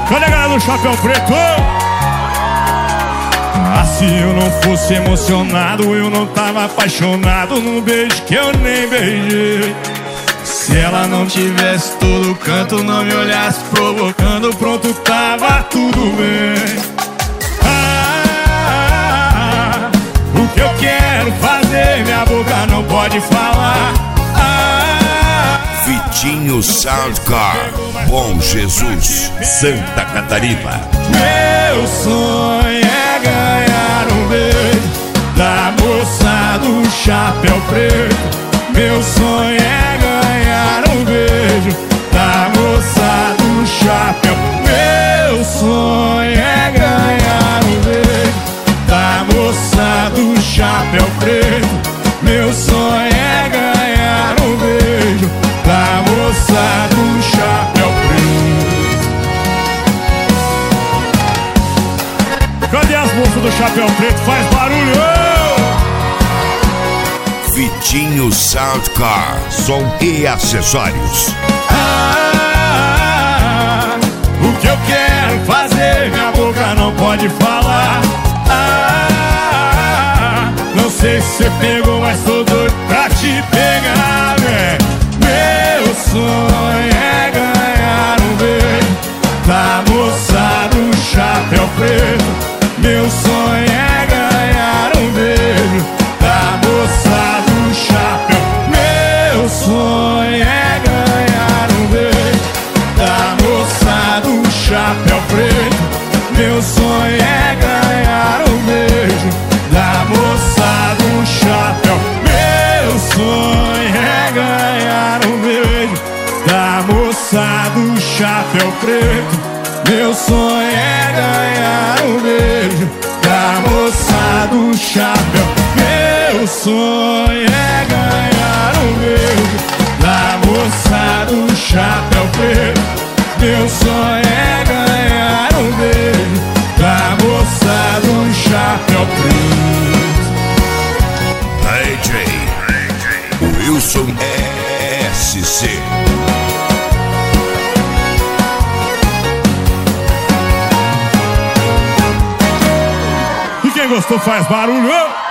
Cadê a galera do Chapéu Preto? Ah, se eu não fosse emocionado, eu não tava apaixonado num beijo que eu nem beijei. Se ela não tivesse todo canto, não me olhasse provocando, pronto, tava tudo bem. O que eu quero fazer, minha boca não pode falar. Vitinho Soundcar, Bom Jesus, Santa Catarina. Meu sonho é ganhar um beijo da moça do Chapéu Preto. Meu sonho é ganhar um beijo da moça do chapéu. Meu sonho é ganhar um beijo da moça do Chapéu Preto. Meu sonho é ganhar um beijo da moça do Chapéu Preto. Cadê as moças do Chapéu Preto? Faz barulho! Vitinho Soundcar, som e acessórios. O que eu quero fazer, minha boca não pode falar. Não sei se você pegou, mas tô doido pra te pegar, né? Meu sonho é ganhar um beijo da moça do Chapéu Preto. Meu sonho é ganhar um beijo da moça do chapéu. Meu sonho é ganhar um beijo da moça do Chapéu Preto. Meu sonho é ganhar um beijo da moça do chapéu. Meu sonho é ganhar um beijo da moça do Chapéu Preto. Meu sonho é ganhar um beijo da moça do chapéu. Meu sonho é ganhar um beijo da moça do Chapéu Preto. Meu sonho é ganhar um beijo da moça do Chapéu Preto. DJ Wilson SC. E quem gostou faz barulho!